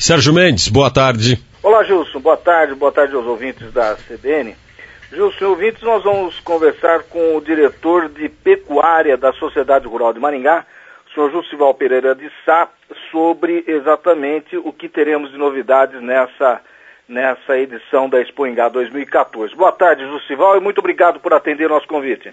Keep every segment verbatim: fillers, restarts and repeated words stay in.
Sérgio Mendes, boa tarde. Olá, Gilson, boa tarde, boa tarde aos ouvintes da C B N. Gilson, ouvintes, nós vamos conversar com o diretor de pecuária da Sociedade Rural de Maringá, o senhor Jussival Pereira de Sá, sobre exatamente o que teremos de novidades nessa, nessa edição da Expo Ingá dois mil e quatorze. Boa tarde, Jussival, e muito obrigado por atender nosso convite.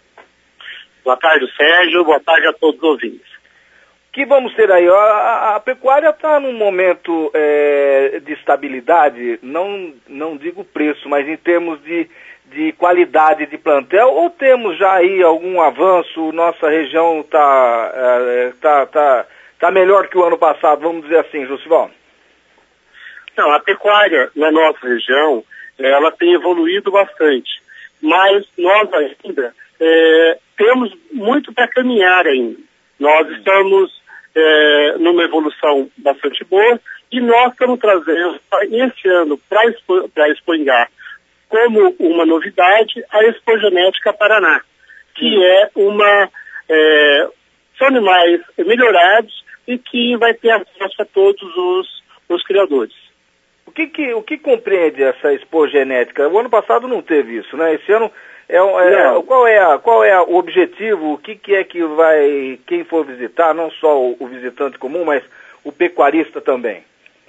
Boa tarde, Sérgio, boa tarde a todos os ouvintes. O que vamos ter aí? A, a, a pecuária está num momento é, de estabilidade, não, não digo preço, mas em termos de, de qualidade de plantel, ou temos já aí algum avanço? Nossa região está é, tá, tá, tá melhor que o ano passado, vamos dizer assim, Jussival? Não, a pecuária na nossa região, ela tem evoluído bastante, mas nós ainda é, temos muito para caminhar ainda. Nós estamos É, numa evolução bastante boa, e nós estamos trazendo esse ano para Expo, a Expo Ingá como uma novidade a Expo Genética Paraná, que hum. é uma é, são animais melhorados e que vai ter acesso a todos os, os criadores. O que, que, o que compreende essa Expo Genética? O ano passado não teve isso, né? Esse ano É, é, qual é, a, qual é a, o objetivo, o que, que é que vai, quem for visitar, não só o, o visitante comum, mas o pecuarista também?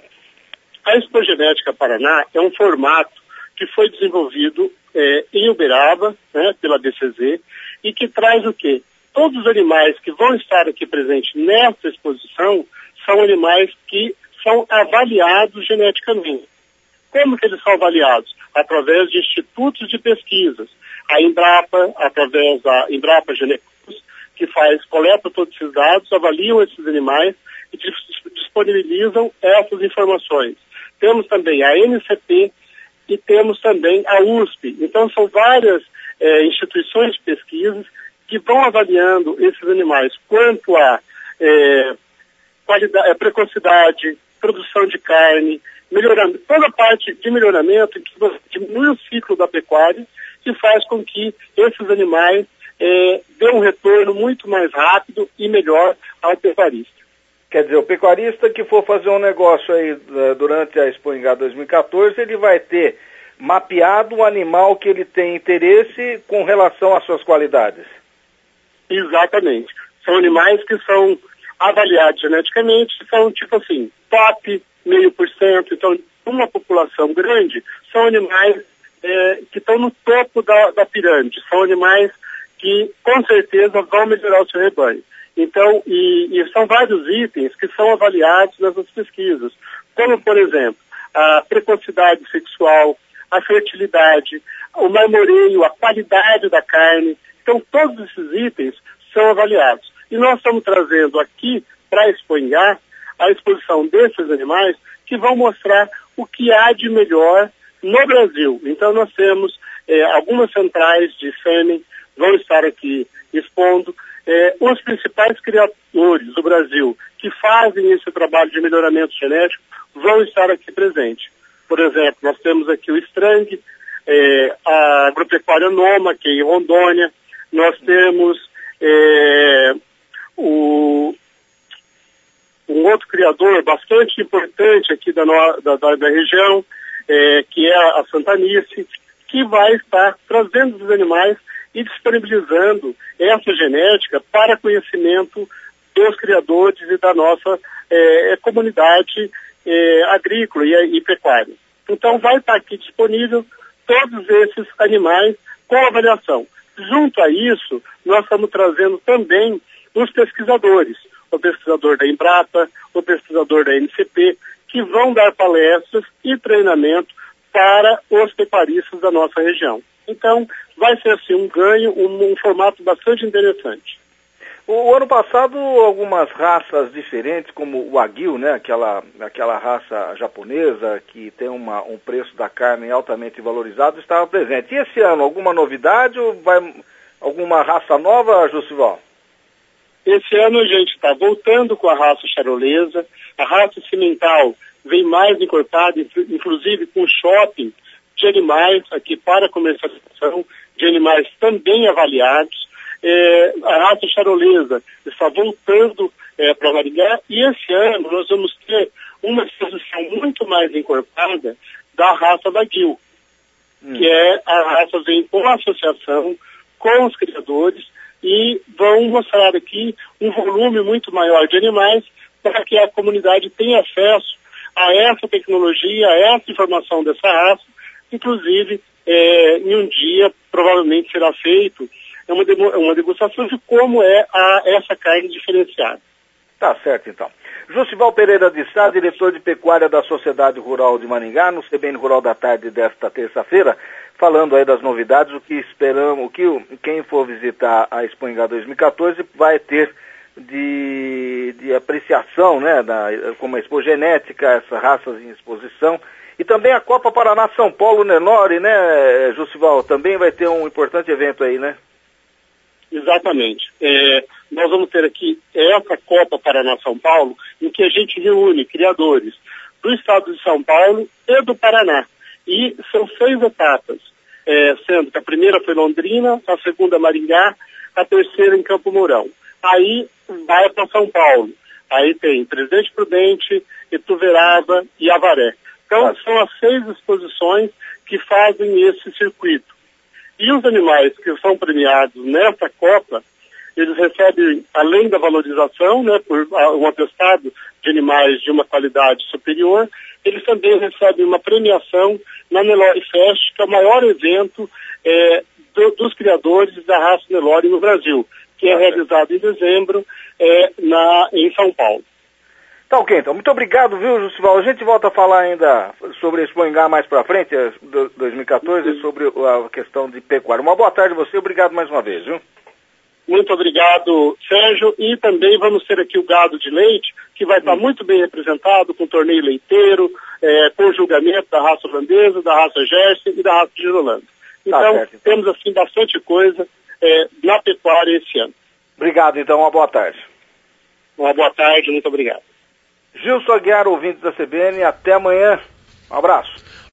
A Expo Genética Paraná é um formato que foi desenvolvido é, em Uberaba, né, pela D C Z, e que traz o quê? Todos os animais que vão estar aqui presentes nessa exposição são animais que são avaliados geneticamente. Como que eles são avaliados? Através de institutos de pesquisas. A Embrapa, através da Embrapa Genecus, que faz, coleta todos esses dados, avaliam esses animais e disponibilizam essas informações. Temos também a N C P e temos também a U S P. Então são várias é, instituições de pesquisas que vão avaliando esses animais quanto a é, qualidade, é, precocidade, produção de carne, melhorando toda a parte de melhoramento que diminui o ciclo da pecuária, que faz com que esses animais é, dêem um retorno muito mais rápido e melhor ao pecuarista. Quer dizer, o pecuarista que for fazer um negócio aí durante a Expo Ingá dois mil e quatorze, ele vai ter mapeado o animal que ele tem interesse com relação às suas qualidades. Exatamente. São animais que são avaliados geneticamente, são tipo assim, top, meio por cento. Então, uma população grande, são animais É, que estão no topo da, da pirâmide, são animais que com certeza vão melhorar o seu rebanho. Então, e, e são vários itens que são avaliados nessas pesquisas, como, por exemplo, a precocidade sexual, a fertilidade, o marmoreio, a qualidade da carne. Então, todos esses itens são avaliados. E nós estamos trazendo aqui para a Expo Ingá a exposição desses animais que vão mostrar o que há de melhor no Brasil. Então nós temos é, algumas centrais de sêmen vão estar aqui expondo é, os principais criadores do Brasil que fazem esse trabalho de melhoramento genético vão estar aqui presentes. Por exemplo, nós temos aqui o Strang, é, a Agropecuária Noma, que é em Rondônia, nós temos é, o, um outro criador bastante importante aqui da, no, da, da, da região, É, que é a Santanice, que vai estar trazendo os animais e disponibilizando essa genética para conhecimento dos criadores e da nossa é, comunidade é, agrícola e, e pecuária. Então vai estar aqui disponível todos esses animais com avaliação. Junto a isso, nós estamos trazendo também os pesquisadores, o pesquisador da Embrapa, o pesquisador da N C P, que vão dar palestras e treinamento para os pecuaristas da nossa região. Então, vai ser assim um ganho, um, um formato bastante interessante. O, o ano passado, algumas raças diferentes, como o Wagyu, né, aquela, aquela raça japonesa que tem uma, um preço da carne altamente valorizado, estava presente. E esse ano, alguma novidade ou vai alguma raça nova, Jussival? Esse ano a gente está voltando com a raça charolesa, a raça cimental vem mais encorpada, inclusive com shopping de animais aqui para comercialização, de animais também avaliados. É, a raça charolesa está voltando é, para Maringá e esse ano nós vamos ter uma exposição muito mais encorpada da raça Wagyu, hum. que é a raça vem com a associação com os criadores e vão mostrar aqui um volume muito maior de animais para que a comunidade tenha acesso a essa tecnologia, a essa informação dessa raça. Inclusive, é, em um dia, provavelmente será feito uma, demo, uma degustação de como é a, essa carne diferenciada. Tá certo, então. Jussival Pereira de Sá, diretor de pecuária da Sociedade Rural de Maringá, no C B N Rural da Tarde desta terça-feira, falando aí das novidades, o que esperamos, o que quem for visitar a Expo Maringá dois mil e quatorze vai ter de, de apreciação, né, da, como a Expo Genética, essas raças em exposição, e também a Copa Paraná São Paulo Nelore, né, Jussival, também vai ter um importante evento aí, né? Exatamente. É, nós vamos ter aqui essa Copa Paraná São Paulo, em que a gente reúne criadores do estado de São Paulo e do Paraná. E são seis etapas, é, sendo que a primeira foi Londrina, a segunda Maringá, a terceira em Campo Mourão. Aí vai para São Paulo. Aí tem Presidente Prudente, Ituverava e Avaré. Então são as seis exposições que fazem esse circuito. E os animais que são premiados nessa Copa, eles recebem, além da valorização, né, por um atestado de animais de uma qualidade superior, eles também recebem uma premiação na Nelore Fest, que é o maior evento é, do, dos criadores da raça Nelore no Brasil, que é realizado em dezembro é, na, em São Paulo. Tá ok, então. Muito obrigado, viu, Jussival? A gente volta a falar ainda sobre a Expo Maringá mais pra frente, dois mil e quatorze, uhum. sobre a questão de pecuária. Uma boa tarde a você, obrigado mais uma vez, viu? Muito obrigado, Sérgio. E também vamos ter aqui o gado de leite, que vai estar hum. muito bem representado com torneio leiteiro, é, com julgamento da raça holandesa, da raça Jersey e da raça de Girolando. Então, tá certo, então, temos assim bastante coisa é, na pecuária esse ano. Obrigado, então. Uma boa tarde. Uma boa tarde, muito obrigado. Gilson Aguiar, ouvinte da C B N, até amanhã. Um abraço.